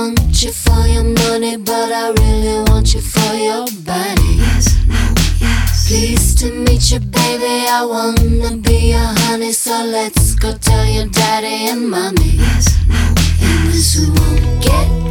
want you for your money, but I really want you for your body. Yes, no, yes. Pleased to meet you, baby, I wanna be your honey. So let's go tell your daddy and mommy. Yes, no, And this won't get